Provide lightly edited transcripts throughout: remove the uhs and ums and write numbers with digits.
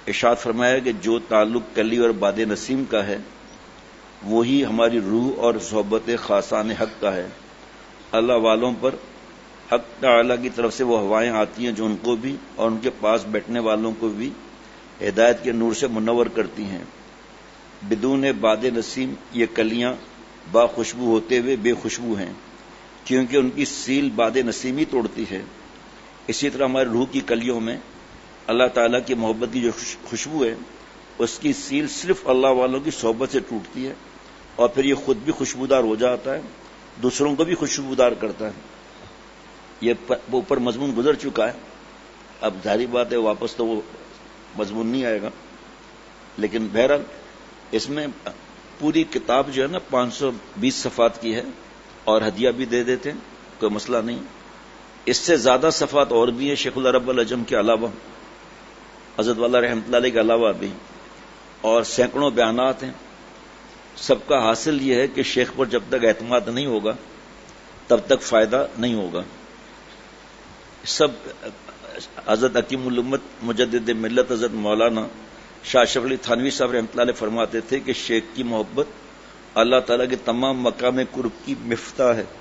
ارشاد فرمایا کہ جو تعلق کلی اور باد نسیم کا ہے وہی ہماری روح اور صحبت خاصان حق کا ہے. اللہ والوں پر حق تعالی کی طرف سے وہ ہوائیں آتی ہیں جو ان کو بھی اور ان کے پاس بیٹھنے والوں کو بھی ہدایت کے نور سے منور کرتی ہیں. بدون باد نسیم یہ کلیاں با خوشبو ہوتے ہوئے بے خوشبو ہیں کیونکہ ان کی سیل باد نسیم ہی توڑتی ہے. اسی طرح ہماری روح کی کلیوں میں اللہ تعالیٰ کی محبت کی جو خوشبو ہے اس کی سیل صرف اللہ والوں کی صحبت سے ٹوٹتی ہے اور پھر یہ خود بھی خوشبودار ہو جاتا ہے, دوسروں کو بھی خوشبودار کرتا ہے. یہ اوپر مضمون گزر چکا ہے, اب ظاہری بات ہے واپس تو وہ مضمون نہیں آئے گا, لیکن بہرحال اس میں پوری کتاب جو ہے نا 520 صفحات کی ہے اور ہدیہ بھی دے دیتے ہیں, کوئی مسئلہ نہیں. اس سے زیادہ صفحات اور بھی ہیں شیخ اللہ رب العجم کے علاوہ, حضرت والا رحمۃ اللہ علیہ کے علاوہ بھی, اور سینکڑوں بیانات ہیں. سب کا حاصل یہ ہے کہ شیخ پر جب تک اعتماد نہیں ہوگا تب تک فائدہ نہیں ہوگا. سب حضرت حکیم الامت مجدد ملت حضرت مولانا شاہ اشرف علی تھانوی صاحب رحمۃ اللہ علیہ فرماتے تھے کہ شیخ کی محبت اللہ تعالیٰ کے تمام مقام قرب کی مفتاح ہے,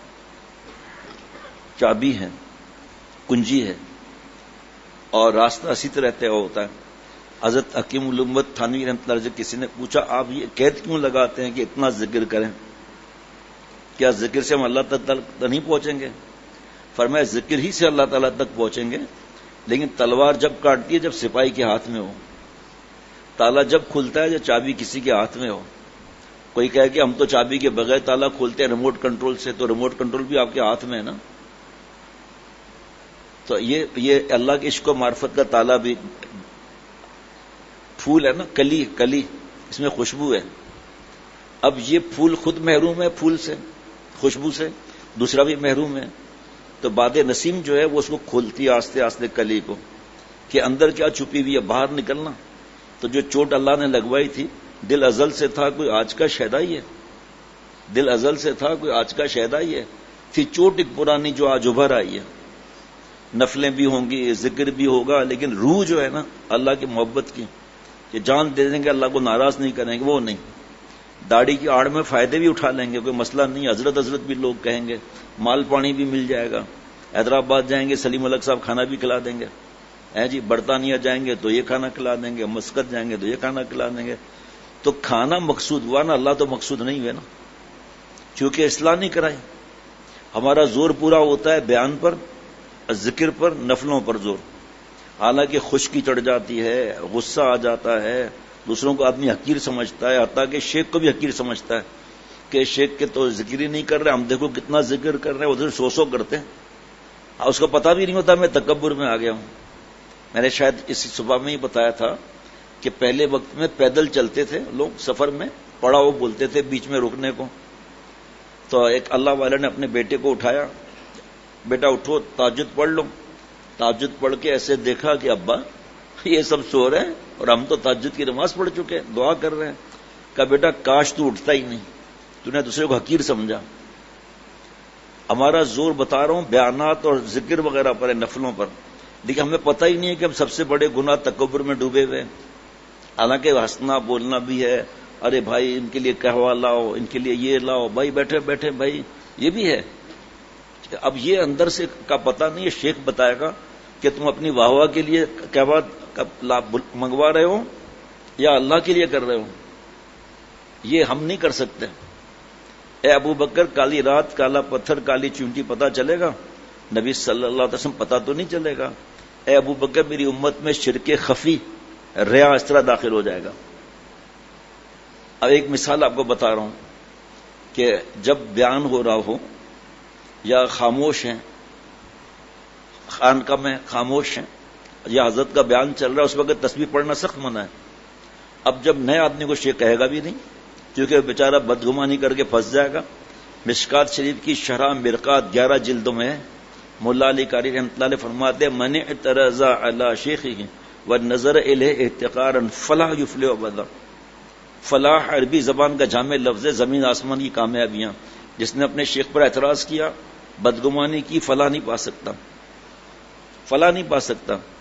چابی ہے, کنجی ہے, اور راستہ اسی طرح طے ہوتا ہے. حضرت حکیم الامت تھانوی رحمۃ اللہ علیہ سے کسی نے پوچھا آپ یہ قید کیوں لگاتے ہیں کہ اتنا ذکر کریں, کیا ذکر سے ہم اللہ تک نہیں پہنچیں گے؟ فرمایا ذکر ہی سے اللہ تعالیٰ تک پہنچیں گے, لیکن تلوار جب کاٹتی ہے جب سپاہی کے ہاتھ میں ہو, تالا جب کھلتا ہے جب چابی کسی کے ہاتھ میں ہو. کوئی کہے کہ ہم تو چابی کے بغیر تالا کھولتے ہیں ریموٹ کنٹرول سے, تو ریموٹ کنٹرول بھی آپ کے ہاتھ میں ہے نا. تو یہ اللہ کے عشق و معرفت کا تالا بھی پھول ہے نا, کلی اس میں خوشبو ہے. اب یہ پھول خود محروم ہے پھول سے, خوشبو سے, دوسرا بھی محروم ہے. تو باد نسیم جو ہے وہ اس کو کھولتی ہے آہستہ آہستہ کلی کو, کہ اندر کیا چھپی ہوئی ہے, باہر نکلنا. تو جو چوٹ اللہ نے لگوائی تھی دل ازل سے تھا کوئی آج کا شیدا ہی ہے, دل ازل سے تھا کوئی آج کا شیدا ہی ہے. تھی چوٹ ایک پرانی جو آج ابھر آئی ہے. نفلیں بھی ہوں گی, ذکر بھی ہوگا, لیکن روح جو ہے نا اللہ کی محبت کی, کہ جان دے دیں گے اللہ کو ناراض نہیں کریں گے, وہ نہیں. داڑھی کی آڑ میں فائدے بھی اٹھا لیں گے, کوئی مسئلہ نہیں. حضرت بھی لوگ کہیں گے, مال پانی بھی مل جائے گا. حیدرآباد جائیں گے سلیم الگ صاحب کھانا بھی کھلا دیں گے, جی برطانیہ جائیں گے تو یہ کھانا کھلا دیں گے, مسقط جائیں گے تو یہ کھانا کھلا دیں گے. تو کھانا مقصود ہوا نا, اللہ تو مقصود نہیں ہوئے نا, کیونکہ اصلاح نہیں کرائی. ہمارا زور پورا ہوتا ہے بیان پر, ذکر پر, نفلوں پر زور. حالانکہ خشکی چڑھ جاتی ہے, غصہ آ جاتا ہے, دوسروں کو آدمی حقیر سمجھتا ہے, حتیٰ کہ شیخ کو بھی حقیر سمجھتا ہے کہ شیخ کے تو ذکر ہی نہیں کر رہے, ہم دیکھو کتنا ذکر کر رہے ہیں, ادھر سو کرتے ہیں. اس کو پتہ بھی نہیں ہوتا میں تکبر میں آ گیا ہوں. میں نے شاید اس صبح میں ہی بتایا تھا کہ پہلے وقت میں پیدل چلتے تھے لوگ, سفر میں پڑاؤ بولتے تھے بیچ میں رکنے کو. تو ایک اللہ والے نے اپنے بیٹے کو اٹھایا, بیٹا اٹھو تہجد پڑھ لو. تہجد پڑھ کے ایسے دیکھا کہ ابا یہ سب سو رہے ہیں اور ہم تو تہجد کی نماز پڑھ چکے, دعا کر رہے ہیں. کہا بیٹا کاش تو اٹھتا ہی نہیں, تو نے دوسرے کو حقیر سمجھا. ہمارا زور بتا رہا ہوں بیانات اور ذکر وغیرہ پر ہے, نفلوں پر. لیکن ہمیں پتہ ہی نہیں ہے کہ ہم سب سے بڑے گناہ تکبر میں ڈوبے ہوئے. حالانکہ ہنسنا بولنا بھی ہے, ارے بھائی ان کے لیے قہوہ لاؤ, ان کے لیے یہ لاؤ, بھائی بیٹھے بیٹھے بھائی, یہ بھی ہے. اب یہ اندر سے کا پتہ نہیں ہے, شیخ بتائے گا کہ تم اپنی واہ واہ کے لیے قہوہ منگوا رہے ہو یا اللہ کے لیے کر رہے ہو. یہ ہم نہیں کر سکتے. اے ابو بکر کالی رات کالا پتھر کالی چونٹی پتہ چلے گا, نبی صلی اللہ علیہ وسلم پتہ تو نہیں چلے گا. اے ابو بکر میری امت میں شرک خفی ریا اس طرح داخل ہو جائے گا. اب ایک مثال آپ کو بتا رہا ہوں کہ جب بیان ہو رہا ہو یا خاموش ہیں, خانقاہ میں خاموش ہیں, یا حضرت کا بیان چل رہا ہے, اس وقت تسبیح پڑھنا سخت منع ہے. اب جب نئے آدمی کو شیخ کہے گا بھی نہیں, کیونکہ بیچارہ بدگمانی کر کے پھنس جائے گا. مشکات شریف کی شرح مرقات 11 جلدوں میں مولا علی قاری رحمۃ اللہ علیہ فرماتے ہیں من اعترض علی شیخہ والنظر الیہ احتقارا فلاح یفلح ابدا. فلاح عربی زبان کا جامع لفظ ہے, زمین آسمان کی کامیابیاں. جس نے اپنے شیخ پر اعتراض کیا, بدگمانی کی, فلاح نہیں پا سکتا, فلاح نہیں پا سکتا.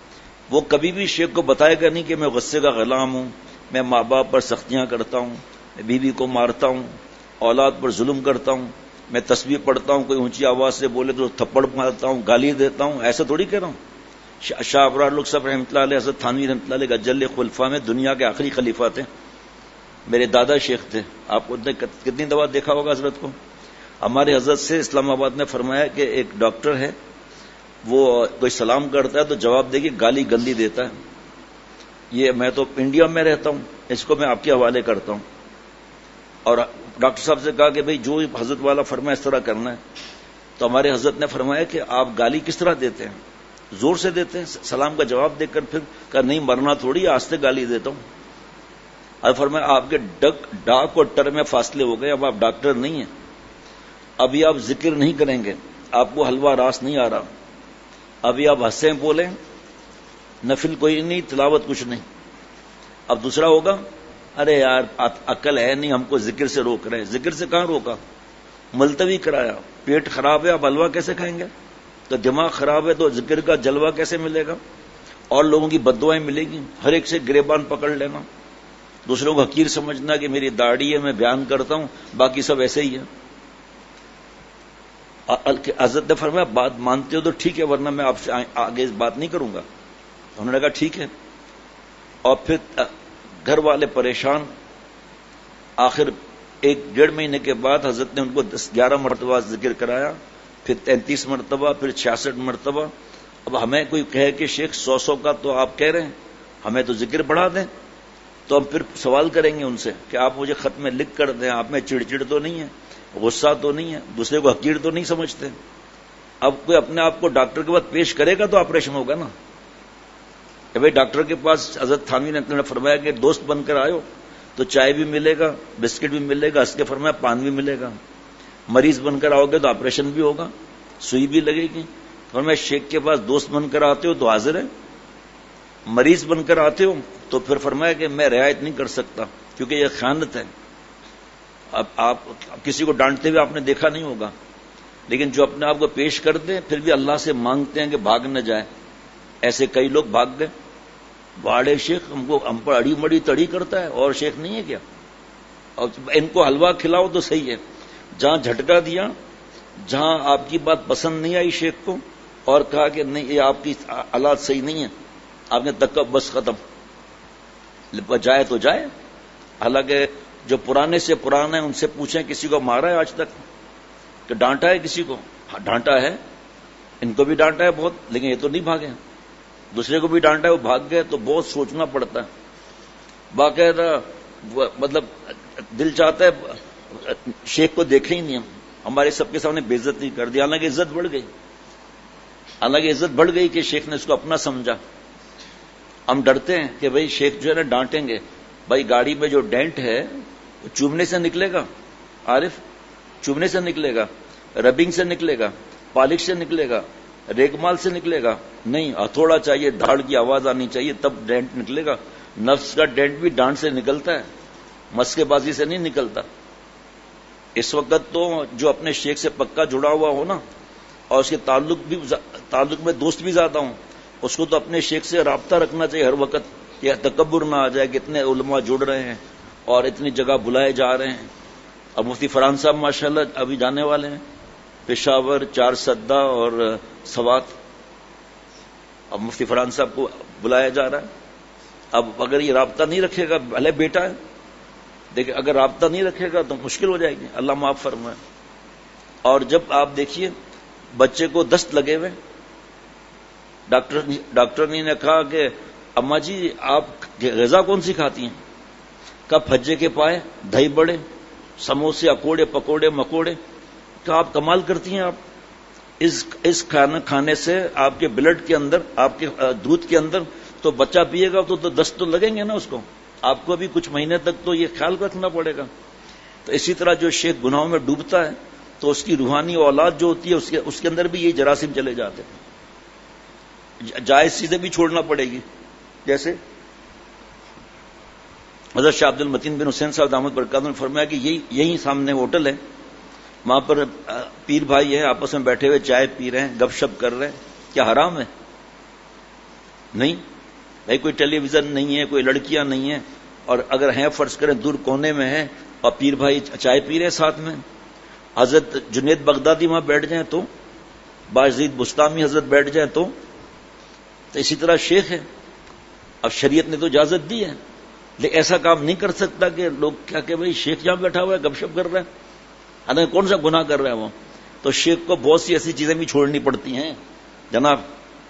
وہ کبھی بھی شیخ کو بتائے گا نہیں کہ میں غصے کا غلام ہوں، میں ماں باپ پر سختیاں کرتا ہوں، میں بیوی کو مارتا ہوں، اولاد پر ظلم کرتا ہوں، میں تسبیح پڑھتا ہوں، کوئی اونچی آواز سے بولے تو تھپڑ مارتا ہوں، گالی دیتا ہوں. ایسا تھوڑی کہہ رہا ہوں. شاہ ابرار لوگ سب رحمۃ اللہ علیہ، حضرت تھانوی رحمۃ اللہ علیہ اجل خلفاء میں دنیا کے آخری خلیفہ تھے. میرے دادا شیخ تھے. آپ نے کتنی دفعہ دیکھا ہوگا حضرت کو. ہمارے حضرت سے اسلام آباد میں فرمایا کہ ایک ڈاکٹر ہے، وہ کوئی سلام کرتا ہے تو جواب دے کے گالی گندی دیتا ہے. یہ میں تو انڈیا میں رہتا ہوں، اس کو میں آپ کے حوالے کرتا ہوں. اور ڈاکٹر صاحب سے کہا کہ بھئی جو حضرت والا فرمایا اس طرح کرنا ہے. تو ہمارے حضرت نے فرمایا کہ آپ گالی کس طرح دیتے ہیں؟ زور سے دیتے ہیں؟ سلام کا جواب دے کر پھر کہا نہیں مرنا تھوڑی، آہستہ گالی دیتا ہوں. اور فرمایا آپ کے ڈاک اور ٹر میں فاصلے ہو گئے، اب آپ ڈاکٹر نہیں ہیں، ابھی آپ ذکر نہیں کریں گے، آپ کو حلوہ راس نہیں آ رہا، ابھی آپ ہنسیں بولیں، نفل کوئی نہیں، تلاوت کچھ نہیں. اب دوسرا ہوگا ارے یار عقل ہے نہیں، ہم کو ذکر سے روک رہے ہیں. ذکر سے کہاں روکا؟ ملتوی کرایا. پیٹ خراب ہے، آپ حلوہ کیسے کھائیں گے؟ تو دماغ خراب ہے تو ذکر کا جلوہ کیسے ملے گا؟ اور لوگوں کی بددعائیں ملے گی. ہر ایک سے گریبان پکڑ لینا، دوسروں کو حقیر سمجھنا کہ میری داڑھی ہے میں بیان کرتا ہوں، باقی سب ایسے ہی ہیں. حضرت نے فرمایا بات مانتے ہو تو ٹھیک ہے، ورنہ میں آپ سے آگے اس بات نہیں کروں گا. انہوں نے کہا ٹھیک ہے. اور پھر گھر والے پریشان. آخر 1-1.5 مہینے کے بعد حضرت نے ان کو 11 مرتبہ ذکر کرایا، پھر 33 مرتبہ، پھر 66 مرتبہ. اب ہمیں کوئی کہے کہ شیخ 100 کا تو آپ کہہ رہے ہیں، ہمیں تو ذکر بڑھا دیں. تو ہم پھر سوال کریں گے ان سے کہ آپ مجھے خط میں لکھ کر دیں، آپ میں چڑچڑ تو نہیں ہے، غصہ تو نہیں ہے، دوسرے کو حقیر تو نہیں سمجھتے. اب کوئی اپنے آپ کو ڈاکٹر کے بعد پیش کرے گا تو آپریشن ہوگا نا. کہ بھائی ڈاکٹر کے پاس حضرت تھانوی نے فرمایا کہ دوست بن کر آئو تو چائے بھی ملے گا، بسکٹ بھی ملے گا، اس کے فرمایا پان بھی ملے گا. مریض بن کر آؤ گے تو آپریشن بھی ہوگا، سوئی بھی لگے گی. فرمایا شیخ کے پاس دوست بن کر آتے ہو تو حاضر ہے، مریض بن کر آتے ہو تو پھر فرمایا کہ میں رعایت نہیں کر سکتا کیونکہ یہ خیانت ہے. اب آپ کسی کو ڈانٹتے ہوئے آپ نے دیکھا نہیں ہوگا، لیکن جو اپنے آپ کو پیش کر دیں پھر بھی اللہ سے مانگتے ہیں کہ بھاگ نہ جائے. ایسے کئی لوگ بھاگ گئے. باڑے شیخ ہم پر اڑی مڑی تڑی کرتا ہے، اور شیخ نہیں ہے کیا؟ اور ان کو حلوہ کھلاؤ تو صحیح ہے. جہاں جھٹکا دیا، جہاں آپ کی بات پسند نہیں آئی شیخ کو اور کہا کہ نہیں یہ آپ کی حالات صحیح نہیں ہے، آپ نے تک بس ختم. جائے تو جائے. حالانکہ جو پرانے سے پرانے ہیں ان سے پوچھیں کسی کو مارا ہے آج تک کہ ڈانٹا ہے کسی کو؟ ڈانٹا ہے، ان کو بھی ڈانٹا ہے بہت، لیکن یہ تو نہیں بھاگے. دوسرے کو بھی ڈانٹا ہے وہ بھاگ گئے تو بہت سوچنا پڑتا ہے. باقاعدہ مطلب دل چاہتا ہے شیخ کو دیکھے ہی نہیں ہم، ہمارے سب کے سامنے بے عزت نہیں کر دی. حالانکہ عزت بڑھ گئی، حالانکہ عزت بڑھ گئی کہ شیخ نے اس کو اپنا سمجھا. ہم ڈرتے ہیں کہ بھئی شیخ جو ہے نا ڈانٹیں گے. بھائی گاڑی میں جو ڈینٹ ہے وہ چوبنے سے نکلے گا؟ عارف، چوبنے سے نکلے گا؟ ربنگ سے نکلے گا؟ پالش سے نکلے گا؟ ریگمال سے نکلے گا؟ نہیں، ہتھوڑا چاہیے، دھاڑ کی آواز آنی چاہیے، تب ڈینٹ نکلے گا. نفس کا ڈینٹ بھی ڈانٹ سے نکلتا ہے، مسکے بازی سے نہیں نکلتا. اس وقت تو جو اپنے شیخ سے پکا جڑا ہوا ہو نا، اور اس کے تعلق میں دوست بھی زیادہ ہوں، اس کو تو اپنے شیخ سے رابطہ رکھنا چاہیے ہر وقت، کہ تکبر نہ آ جائے کہ اتنے علماء جڑ رہے ہیں اور اتنی جگہ بلائے جا رہے ہیں. اب مفتی فرحان صاحب ماشاءاللہ ابھی جانے والے ہیں پشاور، 4 سدہ اور سوات. اب مفتی فرحان صاحب کو بلایا جا رہا ہے. اب اگر یہ رابطہ نہیں رکھے گا، بھلے بیٹا ہے دیکھیں، اگر رابطہ نہیں رکھے گا تو مشکل ہو جائے گی، اللہ معاف فرمائے. اور جب آپ دیکھیے بچے کو دست لگے ہوئے، ڈاکٹر نے کہا کہ اماں جی آپ غذا کون سی کھاتی ہیں؟ کہا پھجے کے پائے، دہی بڑے، سموسے، اکوڑے، پکوڑے، مکوڑے. کہا آپ کمال کرتی ہیں، آپ اس کھانا کھانے سے آپ کے بلڈ کے اندر، آپ کے دودھ کے اندر تو بچہ پیے گا تو دست تو لگیں گے نا اس کو. آپ کو بھی کچھ مہینے تک تو یہ خیال رکھنا پڑے گا. تو اسی طرح جو شیخ گناہوں میں ڈوبتا ہے تو اس کی روحانی اولاد جو ہوتی ہے اس کے اندر بھی یہ جراثیم چلے جاتے ہیں. جائز چیزیں بھی چھوڑنا پڑے گی. جیسے حضرت شاہ عبد المتین بن حسین صاحب دامت برکاتہ نے فرمایا کہ یہی سامنے ہوٹل ہے، وہاں پر پیر بھائی ہیں آپس میں بیٹھے ہوئے چائے پی رہے ہیں، گپ شپ کر رہے ہیں، کیا حرام ہے؟ نہیں. بھائی کوئی ٹیلی ویژن نہیں ہے، کوئی لڑکیاں نہیں ہیں، اور اگر ہیں فرض کریں دور کونے میں ہیں اور پیر بھائی چائے پی رہے ہیں ساتھ میں، حضرت جنید بغدادی وہاں بیٹھ جائیں تو، باجید بستامی حضرت بیٹھ جائیں تو اسی طرح شیخ ہے. اب شریعت نے تو اجازت دی ہے، لیکن ایسا کام نہیں کر سکتا کہ لوگ کیا کہ بھائی شیخ جہاں بیٹھا ہوا ہے گپ شپ کر رہا ہے، حالانکہ کون سا گناہ کر رہا ہے وہ. تو شیخ کو بہت سی ایسی چیزیں بھی چھوڑنی پڑتی ہیں جناب،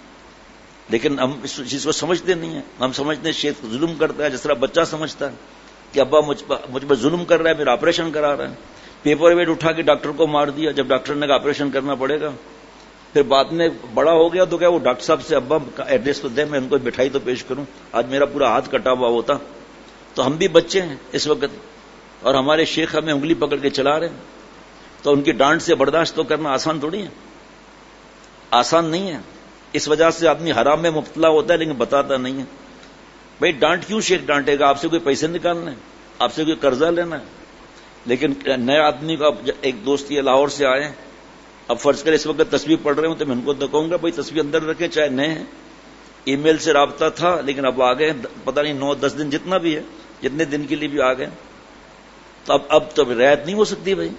لیکن ہم اس چیز کو سمجھتے نہیں ہیں. ہم سمجھتے ہیں شیخ ظلم کرتا ہے، جس طرح بچہ سمجھتا ہے کہ ابا مجھ پر ظلم کر رہا ہے، میرا آپریشن کرا رہا ہے. پیپر ویٹ اٹھا کے ڈاکٹر کو مار دیا، جب ڈاکٹر نے کہا آپریشن کرنا پڑے گا. پھر بعد میں بڑا ہو گیا تو کیا وہ ڈاکٹر صاحب سے ابا کا ایڈریس تو دے، میں ان کو مٹھائی تو پیش کروں، آج میرا پورا ہاتھ کٹا ہوا ہوتا. تو ہم بھی بچے ہیں اس وقت، اور ہمارے شیخ ہمیں انگلی پکڑ کے چلا رہے ہیں، تو ان کی ڈانٹ سے برداشت تو کرنا آسان تھوڑی ہے، آسان نہیں ہے. اس وجہ سے آدمی حرام میں مبتلا ہوتا ہے لیکن بتاتا نہیں ہے. بھائی ڈانٹ کیوں شیخ ڈانٹے گا؟ آپ سے کوئی پیسے نکالنا ہے، آپ سے کوئی قرضہ لینا ہے. لیکن نئے آدمی کا ایک دوست یہ لاہور سے آئے، اب فرض کر اس وقت تصویر پڑھ رہے ہوں تو میں ان کو تو کہوں گا بھائی تصویر اندر رکھیں، چاہے نئے ہیں. ای میل سے رابطہ تھا لیکن اب آ گئے، پتہ نہیں 9-10 دن جتنا بھی ہے، جتنے دن کے لیے بھی آ گئے. تو اب تو رعایت نہیں ہو سکتی، بھائی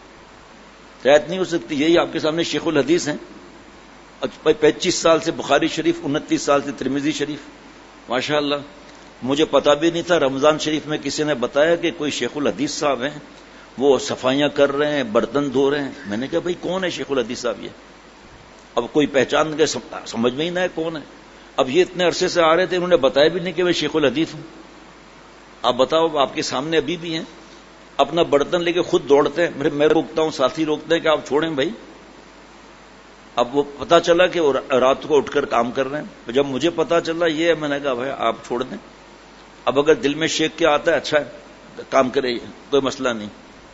رعایت نہیں ہو سکتی. یہی آپ کے سامنے شیخ الحدیث ہیں، 25 سال سے بخاری شریف، 29 سال سے ترمذی شریف، ماشاءاللہ. مجھے پتا بھی نہیں تھا، رمضان شریف میں کسی نے بتایا کہ کوئی شیخ الحدیث صاحب ہیں، وہ صفائیاں کر رہے ہیں، برتن دھو رہے ہیں. میں نے کہا بھائی کون ہے شیخ الحدیث صاحب یہ؟ اب کوئی پہچان کے سمجھ میں ہی نہ ہے کون ہے. اب یہ اتنے عرصے سے آ رہے تھے، انہوں نے بتایا بھی نہیں کہ میں شیخ الحدیث ہوں. آپ بتاؤ، آپ کے سامنے ابھی بھی ہیں، اپنا برتن لے کے خود دوڑتے ہیں. میں روکتا ہوں، ساتھی روکتے ہیں کہ آپ چھوڑیں بھائی. اب وہ پتا چلا کہ وہ رات کو اٹھ کر کام کر رہے ہیں. جب مجھے پتا چلا یہ، میں نے کہا بھائی آپ چھوڑ دیں. اب اگر دل میں شیخ کیا آتا ہے، اچھا ہے کام کرے، کوئی مسئلہ نہیں.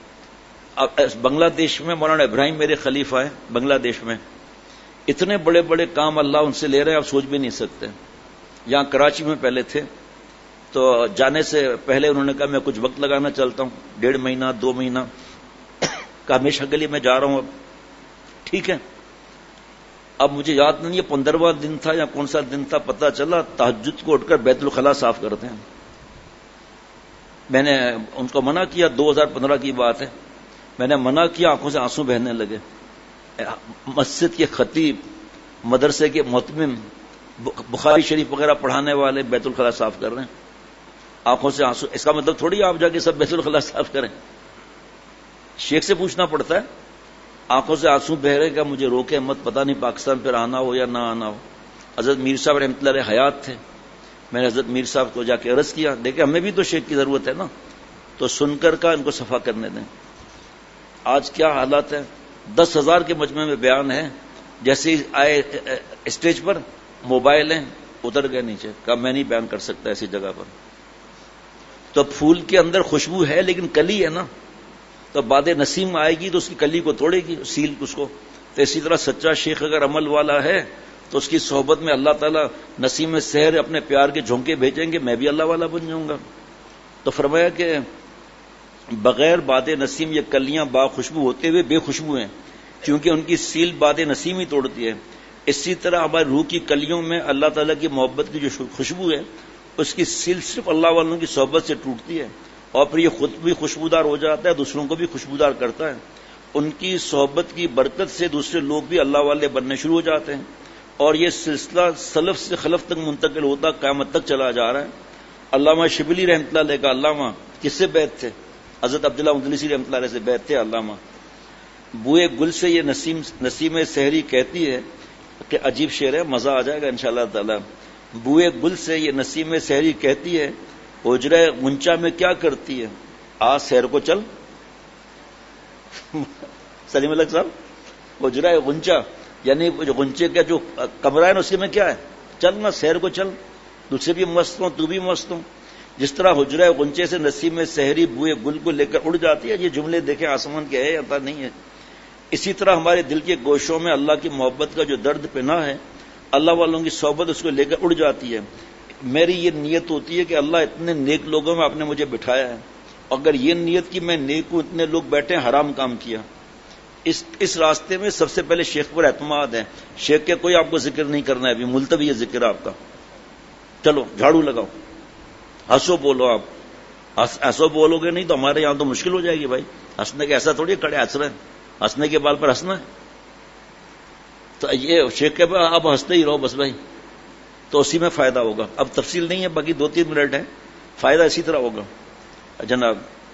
اب بنگلہ دیش میں مولانا ابراہیم میرے خلیفہ ہیں، بنگلہ دیش میں اتنے بڑے بڑے کام اللہ ان سے لے رہے ہیں، آپ سوچ بھی نہیں سکتے. یہاں کراچی میں پہلے تھے، تو جانے سے پہلے انہوں نے کہا میں کچھ وقت لگانا چلتا ہوں، 1.5 مہینہ 2 مہینہ. کہا ہمیشہ کے لیے میں جا رہا ہوں. اب ٹھیک ہے. اب مجھے یاد نہیں ہے 15واں دن تھا یا کون سا دن تھا، پتا چلا تہجد کو اٹھ کر بیت الخلاء صاف کرتے ہیں. میں نے ان کو منع کیا، 2015 کی بات ہے، میں نے منع کیا، آنکھوں سے آنسو بہنے لگے. مسجد کے خطیب، مدرسے کے محتمم، بخاری شریف وغیرہ پڑھانے والے بیت الخلاء صاف کر رہے ہیں، آنکھوں سے آنسو. اس کا مطلب تھوڑی آپ جا کے سب بیت الخلاء صاف کریں، شیخ سے پوچھنا پڑتا ہے. آنکھوں سے آنسو بہ رہے کہ مجھے روکے مت، پتہ نہیں پاکستان پھر آنا ہو یا نہ آنا ہو. حضرت میر صاحب رحمۃ اللہ علیہ حیات تھے، میں نے حضرت میر صاحب کو جا کے عرض کیا، دیکھیں ہمیں بھی تو شیخ کی ضرورت ہے نا، تو سن کر کا ان کو صفا کرنے دیں. آج کیا حالات ہیں، 10,000 کے مجمع میں بیان ہے، جیسے آئے اسٹیج پر موبائل ہیں، اتر گئے نیچے، کہا میں نہیں بیان کر سکتا ایسی جگہ پر. تو پھول کے اندر خوشبو ہے لیکن کلی ہے نا، تو باد نسیم آئے گی تو اس کی کلی کو توڑے گی، سیل اس کو. تو اسی طرح سچا شیخ اگر عمل والا ہے تو اس کی صحبت میں اللہ تعالیٰ نسیم سحر اپنے پیار کے جھونکے بھیجیں گے، میں بھی اللہ والا بن جاؤں گا. تو فرمایا کہ بغیر باد نسیم یہ کلیاں با خوشبو ہوتے ہوئے بے خوشبو ہیں، کیونکہ ان کی سیل باد نسیم ہی توڑتی ہے. اسی طرح ہماری روح کی کلیوں میں اللہ تعالیٰ کی محبت کی جو خوشبو ہے، اس کی سیل صرف اللہ والوں کی صحبت سے ٹوٹتی ہے، اور پھر یہ خود بھی خوشبودار ہو جاتا ہے، دوسروں کو بھی خوشبودار کرتا ہے. ان کی صحبت کی برکت سے دوسرے لوگ بھی اللہ والے بننے شروع ہو جاتے ہیں، اور یہ سلسلہ سلف سے خلف تک منتقل ہوتا قیامت تک چلا جا رہا ہے. علامہ شبلی رحمۃ اللہ علیہ کا علامہ کس سے بیعت تھے؟ حضرت عبداللہ مدلسی رحمۃ اللہ علیہ سے بیعت تھے علامہ. بوئے گل سے یہ نسیم سحری کہتی ہے کہ عجیب شعر ہے، مزہ آ جائے گا انشاءاللہ تعالی. بوئے گل سے یہ نسیم سحری کہتی ہے، حجرہ غنچہ میں کیا کرتی ہے، آ سحر کو چل. سلیم الگ صاحب، حجرہ غنچہ یعنی غنچے کا جو کمرہ ہے نا، اسی میں کیا ہے، چل نا سحر کو چل، تجھ سے بھی مست ہوں تو بھی مست ہوں. جس طرح حجرہ غنچے سے نسیم سحری بوئے گل کو لے کر اڑ جاتی ہے. یہ جملے دیکھیں آسمان کے ہے یا نہیں ہے. اسی طرح ہمارے دل کے گوشوں میں اللہ کی محبت کا جو درد پناہ ہے، اللہ والوں کی صحبت اس کو لے کر اڑ جاتی ہے. میری یہ نیت ہوتی ہے کہ اللہ اتنے نیک لوگوں میں آپ نے مجھے بٹھایا ہے، اگر یہ نیت کی میں نیک ہوں، اتنے لوگ بیٹھے ہیں، حرام کام کیا. اس راستے میں سب سے پہلے شیخ پر اعتماد ہے. شیخ کے کوئی آپ کو ذکر نہیں کرنا ہے، ابھی ملتوی ہے ذکر آپ کا. چلو جھاڑو لگاؤ، ہنسو بولو. آپ ہنسو بولو گے نہیں تو ہمارے یہاں تو مشکل ہو جائے گی بھائی. ہنسنے کے ایسا تھوڑی کڑے ہنس رہے ہیں، ہنسنے کے بال پر ہنسنا ہے. تو یہ شیخ کے بعد آپ ہنستے ہی رہو بس بھائی، تو اسی میں فائدہ ہوگا. اب تفصیل نہیں ہے، باقی 2-3 منٹ ہے، فائدہ اسی طرح ہوگا. جناب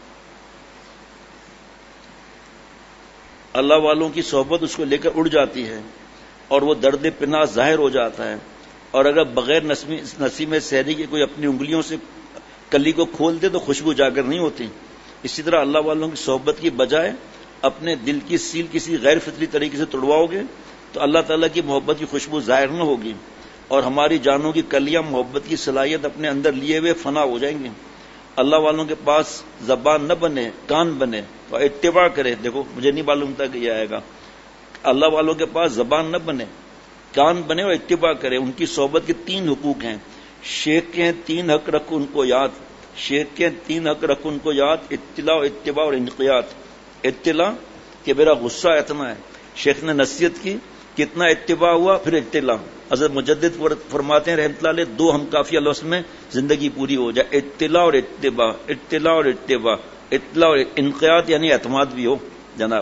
اللہ والوں کی صحبت اس کو لے کر اڑ جاتی ہے اور وہ درد پناہ ظاہر ہو جاتا ہے. اور اگر بغیر نسیم سحری کے کوئی اپنی انگلیوں سے کلی کو کھول دے تو خوشبو جاگر نہیں ہوتی. اسی طرح اللہ والوں کی صحبت کی بجائے اپنے دل کی سیل کسی غیر فطری طریقے سے توڑواؤ گے تو اللہ تعالیٰ کی محبت کی خوشبو ظاہر نہ ہوگی اور ہماری جانوں کی کلیاں محبت کی صلاحیت اپنے اندر لیے ہوئے فنا ہو جائیں گے. اللہ والوں کے پاس زبان نہ بنے، کان بنے تو اتباع کرے. دیکھو مجھے نہیں معلوم تھا کہ یہ آئے گا. اللہ والوں کے پاس زبان نہ بنے، کان بنے اور اتباع کرے. ان کی صحبت کے 3 حقوق ہیں. شیخ کے 3 حق رکھ ان کو یاد، شیخ کے 3 حق رکھ ان کو یاد، اطلاع، اتباع اور انقیاد. اطلاع کہ میرا غصہ اتنا ہے، شیخ نے نصیحت کی، کتنا اتباع ہوا، پھر اطلاع. حضرت مجدد فرماتے ہیں رحمۃ اللہ علیہ، 2 ہم کافی اللہ میں زندگی پوری ہو جائے. اطلاع اور اتباع، اطلاع اور اتباع. اطلاع اور انقیاد یعنی اعتماد بھی ہو جناب.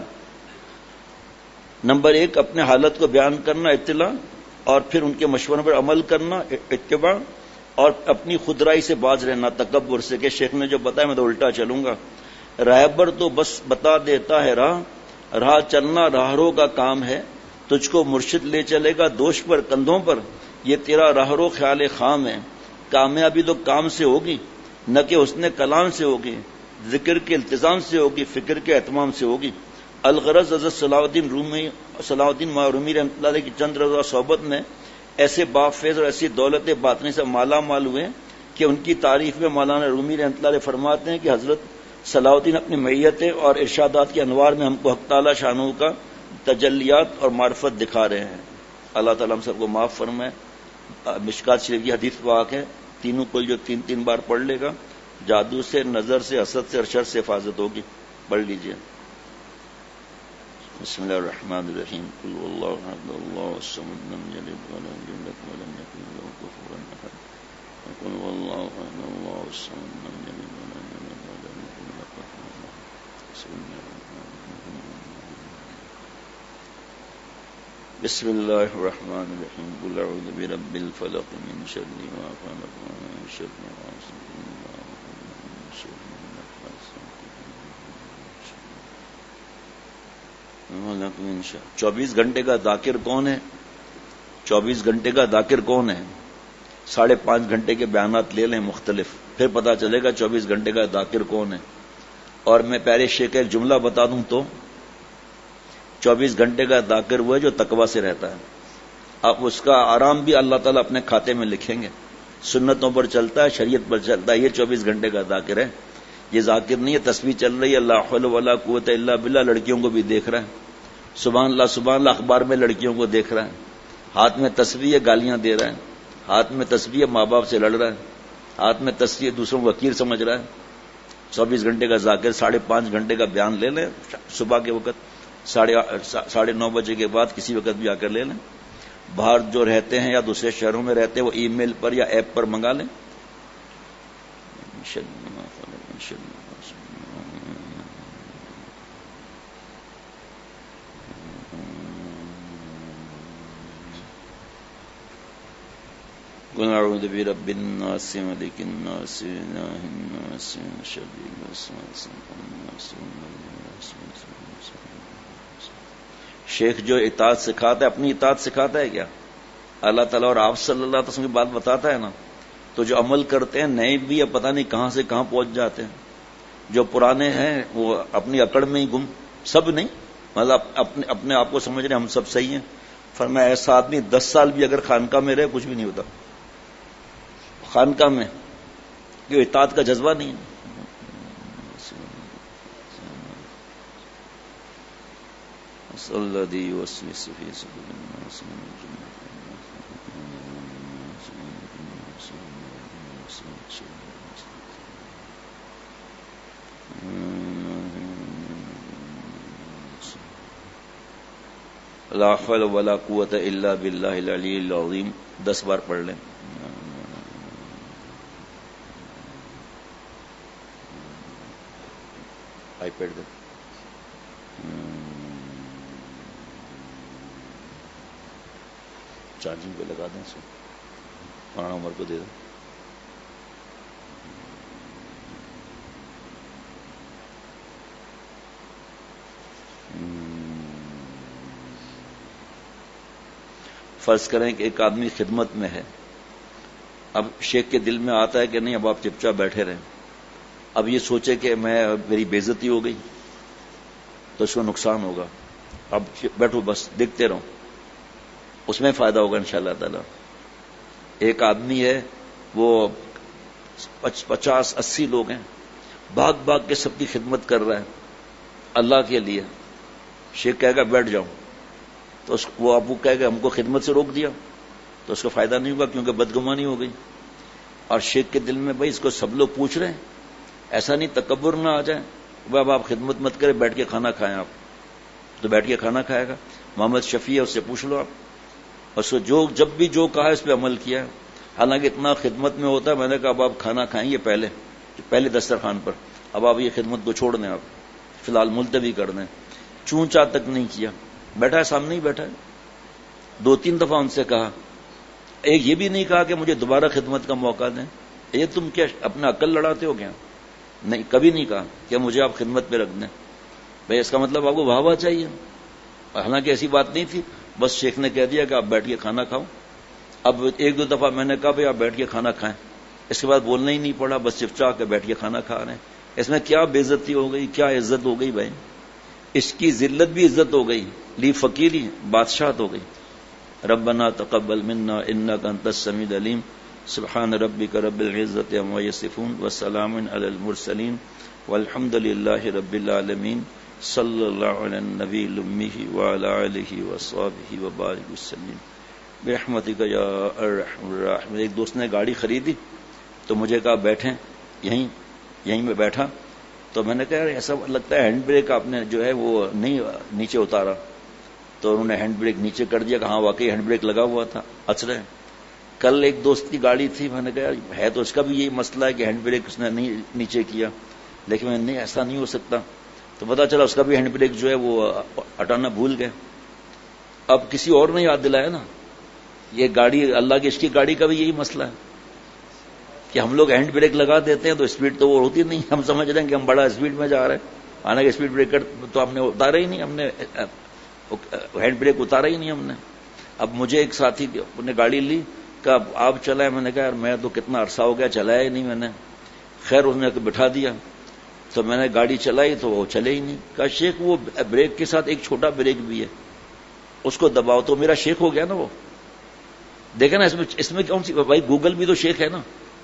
نمبر 1 اپنے حالت کو بیان کرنا، اطلاع، اور پھر ان کے مشوروں پر عمل کرنا، اتباع، اور اپنی خودرائی سے باز رہنا، تکبر سے کہ شیخ نے جو بتایا میں تو الٹا چلوں گا. رہبر تو بس بتا دیتا ہے راہ چلنا راہرو کا کام ہے. تجھ کو مرشد لے چلے گا دوش پر کندھوں پر، یہ تیرا راہرو خیال خام ہے. کامیابی تو کام سے ہوگی نہ کہ حسن کلام سے ہوگی، ذکر کے التزام سے ہوگی، فکر کے اہتمام سے ہوگی. الغرض حضرت صلاح الدین رومی رحمۃ اللہ علیہ کی چند روزہ صحبت میں ایسے بافیض اور ایسی دولت باطنی سے مالا مال ہوئے کہ ان کی تعریف میں مولانا رومی رحمۃ اللہ علیہ فرماتے ہیں کہ حضرت صلاح الدین اپنی میتیں اور ارشادات کے انوار میں ہم کو حق تعالی شانہ کا تجلیات اور معرفت دکھا رہے ہیں. اللہ تعالیٰ ہم سب کو معاف فرمائے. مشکات شریف کی حدیث پاک ہے، تینوں کو جو 3 بار پڑھ لے گا جادو سے، نظر سے، حسد سے اور شر سے حفاظت ہوگی. پڑھ لیجئے. بسم اللہ الرحمن الرحیم. قل واللہ احد اللہ الصمد لم یلد ولم یولد ولم یکن له کفوا احد. قل واللہ احد اللہ الصمد لم یلد ولم یولد ولم یکن له کفوا احد. بسم اللہ الرحمن الرحیم. قل اعوذ برب الفلق من شر ما خلق ومن شر غاسق اذا وقب ومن شر النفاثات في العقد. 24 گھنٹے کا ذاکر کون ہے؟ 24 گھنٹے کا ذاکر کون ہے؟ 5.5 گھنٹے کے بیانات لے لیں مختلف، پھر پتا چلے گا 24 گھنٹے کا ذاکر کون ہے. اور میں پیارے شیخ کا ایک جملہ بتا دوں تو 24 گھنٹے کا ذاکر وہ ہے جو تقویٰ سے رہتا ہے. آپ اس کا آرام بھی اللہ تعالیٰ اپنے کھاتے میں لکھیں گے. سنتوں پر چلتا ہے، شریعت پر چلتا ہے، یہ 24 گھنٹے کا ذاکر ہے. یہ ذاکر نہیں ہے تصویر چل رہی ہے لا حول ولا قوت الا باللہ، لڑکیوں کو بھی دیکھ رہا ہے، سبحان اللہ اخبار میں لڑکیوں کو دیکھ رہا ہے، ہاتھ میں تصویر گالیاں دے رہا ہے، ہاتھ میں تصویر ماں باپ سے لڑ رہا ہے، ہاتھ میں تصویر دوسروں کو وکیل سمجھ رہا ہے. 24 گھنٹے کا ذاکر. 5.5 گھنٹے کا بیان لے لیں صبح کے وقت، 9:30 بجے کے بعد کسی وقت بھی آ کر لے لیں. باہر جو رہتے ہیں یا دوسرے شہروں میں رہتے ہیں وہ ای میل پر یا ایپ پر منگا لیں. قل اعوذ برب الناس ملک الناس اله الناس من شر الوسواس الخناس. شیخ جو اطاعت سکھاتا ہے اپنی اطاعت سکھاتا ہے کیا؟ اللہ تعالیٰ اور آپ صلی اللہ علیہ وسلم کی بات بتاتا ہے نا. تو جو عمل کرتے ہیں نئے بھی اب پتہ نہیں کہاں سے کہاں پہنچ جاتے ہیں. جو پرانے ہیں وہ اپنی اکڑ میں ہی گم، سب نہیں، مطلب اپنے آپ کو سمجھ رہے ہم سب صحیح ہیں. فرمایا ایسا آدمی 10 سال بھی اگر خانقاہ میں رہے کچھ بھی نہیں ہوتا. خانقاہ میں کہ اطاعت کا جذبہ نہیں ہے. الذي يوسوس في صدور الناس من الجنة لا حول ولا قوة الا بالله العلي العظيم. 10 بار پڑھ لیں. آئی پیڈ دے. چارجنگ پہ لگا دیں اسے. مولانا عمر کو دے دیں. فرض کریں کہ ایک آدمی خدمت میں ہے. اب شیخ کے دل میں آتا ہے کہ نہیں اب آپ چپ چاپ بیٹھے رہیں. اب یہ سوچے کہ میری بے عزتی ہو گئی تو اس کو نقصان ہوگا. اب بیٹھو بس دیکھتے رہو, اس میں فائدہ ہوگا انشاءاللہ تعالی. ایک آدمی ہے وہ 50-80 لوگ ہیں, بھاگ کے سب کی خدمت کر رہا ہے اللہ کے لیے. شیخ کہے گا بیٹھ جاؤ, تو وہ ابو کہے گا ہم کو خدمت سے روک دیا, تو اس کو فائدہ نہیں ہوگا کیونکہ بدگمانی ہو گئی. اور شیخ کے دل میں بھائی اس کو سب لوگ پوچھ رہے ہیں, ایسا نہیں تکبر نہ آ جائے. اب آپ خدمت مت کریں, بیٹھ کے کھانا کھائیں. آپ تو بیٹھ کے کھانا کھائے گا. محمد شفیع ہے, اس سے پوچھ لو آپ. اور جب بھی جو کہا اس پہ عمل کیا ہے. حالانکہ اتنا خدمت میں ہوتا ہے. میں نے کہا اب آپ کھانا کھائیں گے پہلے دسترخوان پر, اب آپ یہ خدمت کو چھوڑ دیں, آپ فی الحال ملتوی کر دیں. چون چا تک نہیں کیا, بیٹھا ہے سامنے ہی بیٹھا ہے. 2-3 دفعہ ان سے کہا. ایک یہ بھی نہیں کہا کہ مجھے دوبارہ خدمت کا موقع دیں. یہ تم کیا اپنا عقل لڑاتے ہو کیا؟ نہیں, کبھی نہیں کہا کہ مجھے آپ خدمت پہ رکھ دیں. بھائی اس کا مطلب آپ کو واہ چاہیے. حالانکہ ایسی بات نہیں تھی, بس شیخ نے کہہ دیا کہ آپ بیٹھ کے کھانا کھاؤ. اب 1-2 دفعہ میں نے کہا بھائی آپ بیٹھ کے کھانا کھائیں. اس کے بعد بولنا ہی نہیں پڑا, بس چپچا کے بیٹھ کے کھانا کھا رہے ہیں. اس میں کیا بے عزتی ہو گئی, کیا عزت ہو گئی بھائی. اس کی ذلت بھی عزت ہو گئی, لی فقیری بادشاہت ہو گئی. ربنا تقبل منا انک انت السمیع العلیم. سبحان ربک رب العزت عما یصفون وسلام علی المرسلین والحمد للہ رب العالمین. صلی اللہ علی النبی الامی وعلی آلہ وصحبہ وبارک وسلم برحمتک یا ارحم الراحمین. ایک دوست نے گاڑی خریدی تو مجھے کہا بیٹھیں یہیں میں بیٹھا. تو میں نے کہا یار ایسا لگتا ہے ہینڈ بریک آپ نے جو ہے وہ نہیں نیچے اتارا. تو انہوں نے ہینڈ بریک نیچے کر دیا. کہاں واقعی ہینڈ بریک لگا ہوا تھا, اچرے. کل ایک دوست کی گاڑی تھی, میں نے کہا یار ہے تو اس کا بھی یہی مسئلہ ہے کہ ہینڈ بریک اس نے نہیں نیچے کیا, لیکن میں نہیں ایسا نہیں ہو سکتا. تو پتا چلا اس کا بھی ہینڈ بریک جو ہے وہ ہٹانا بھول گئے. اب کسی اور نے یاد دلایا نا, یہ گاڑی اللہ کی, اس کی گاڑی کا بھی یہی مسئلہ ہے کہ ہم لوگ ہینڈ بریک لگا دیتے ہیں تو اسپیڈ تو وہ ہوتی نہیں. ہم سمجھ رہے ہیں کہ ہم بڑا اسپیڈ میں جا رہے ہیں, حالانکہ اسپیڈ بریکر تو ہم نے اتارا ہی نہیں, ہم نے ہینڈ بریک اتارا ہی نہیں ہم نے. اب مجھے ایک ساتھی نے گاڑی لی, کہا آپ چلائیں. میں نے کہا یار میں تو کتنا عرصہ ہو گیا چلایا ہی نہیں میں نے. خیر اس نے بٹھا دیا تو میں نے گاڑی چلائی تو وہ چلے ہی نہیں. کہا شیخ وہ بریک کے ساتھ ایک چھوٹا بریک بھی ہے, اس کو دباؤ. تو میرا شیخ ہو گیا نا وہ. دیکھیں نا اس میں کون سی بھائی, گوگل بھی تو شیخ ہے نا,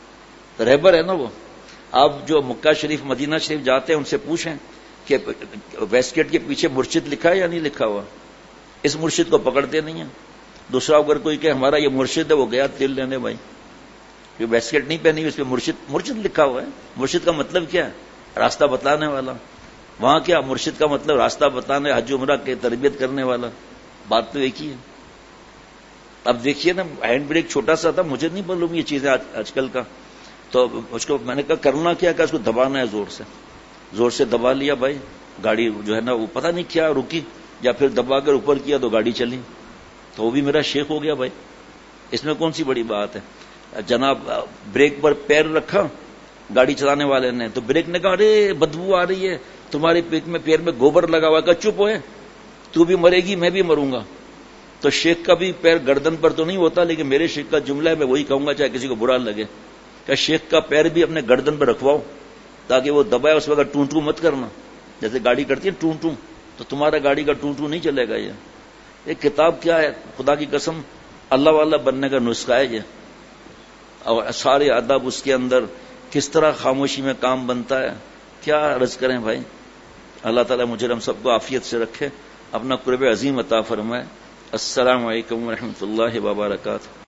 رہبر ہے نا وہ. آپ جو مکہ شریف مدینہ شریف جاتے ہیں ان سے پوچھیں کہ ویسکیٹ کے پیچھے مرشد لکھا ہے یا نہیں لکھا ہوا. اس مرشد کو پکڑتے نہیں ہیں. دوسرا اگر کوئی کہ ہمارا یہ مرشد ہے, وہ گیا تیل لینے بھائی, ویسکیٹ نہیں پہنی اس پہ مرشد لکھا ہوا ہے. مرشد کا مطلب کیا ہے؟ راستہ بتانے والا. وہاں کیا مرشد کا مطلب راستہ بتانے, حج عمرہ کی تربیت کرنے والا. بات تو ایک ہی ہے. اب دیکھیے نا ہینڈ بریک چھوٹا سا تھا, مجھے نہیں معلوم یہ چیزیں آج کل کا. تو اس کو میں نے کہا کرنا کیا, کہ اس کو دبانا ہے زور سے دبا لیا بھائی. گاڑی جو ہے نا وہ پتہ نہیں کیا رکی, یا پھر دبا کر اوپر کیا تو گاڑی چلی. تو وہ بھی میرا شیخ ہو گیا بھائی. اس میں کون سی بڑی بات ہے. جناب بریک پر پیر رکھا گاڑی چلانے والے نے, تو بریک نے کہا ارے بدبو آ رہی ہے, تمہارے پیٹ میں پیر میں گوبر لگا ہوا. کہ چپ ہوئے, تو بھی مرے گی میں بھی مروں گا. تو شیخ کا بھی پیر گردن پر تو نہیں ہوتا, لیکن میرے شیخ کا جملہ ہے, میں وہی کہوں گا چاہے کسی کو برا لگے. کہ شیخ کا پیر بھی اپنے گردن پر رکھواؤ تاکہ وہ دبائے, اس وقت ٹوں ٹوں مت کرنا. جیسے گاڑی کرتی ہے ٹوں ٹوں, تو تمہارا گاڑی کا ٹوں ٹوں نہیں چلے گا. یہ کتاب کیا ہے, خدا کی قسم اللہ والا بننے کا نسخہ ہے یہ. اور سارے ادب اس کے اندر, کس طرح خاموشی میں کام بنتا ہے, کیا عرض کریں بھائی. اللہ تعالیٰ مجھے ہم سب کو عافیت سے رکھے, اپنا قرب عظیم عطا فرمائے. السلام علیکم ورحمۃ اللہ وبرکاتہ.